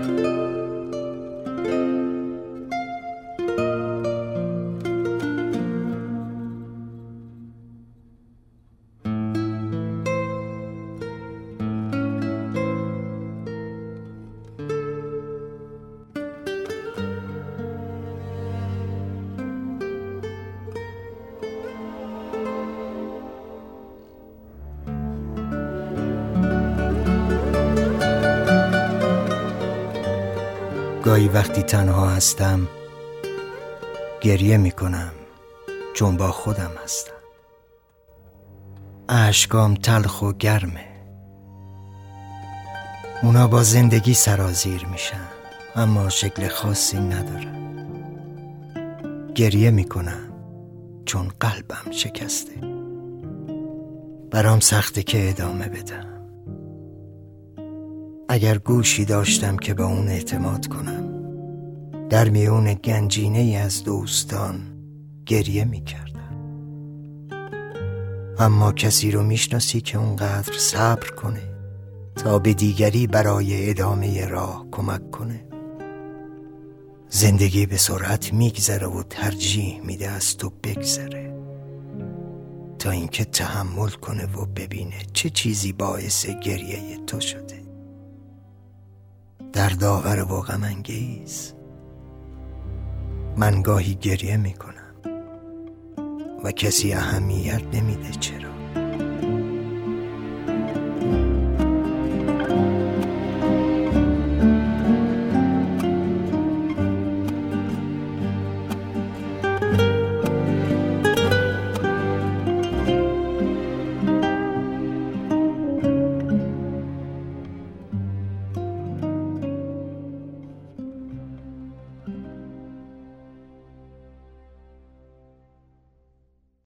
گاهی وقتی تنها هستم گریه میکنم چون با خودم هستم. اشکام تلخ و گرمه، اونا با زندگی سرازیر میشن اما شکل خاصی ندارن. گریه میکنم چون قلبم شکسته، برام سخته که ادامه بدم. اگر گوشی داشتم که با اون اعتماد کنم، در میون گنجینه ای از دوستان گریه میکردم. اما کسی رو میشناسی که اونقدر صبر کنه تا به دیگری برای ادامه راه کمک کنه؟ زندگی به سرعت میگذره و ترجیح میده از تو بگذره تا اینکه تحمل کنه و ببینه چه چیزی باعث گریه تو شده. دردآور و غم انگیز. من گاهی گریه میکنم و کسی اهمیت نمیده چرا.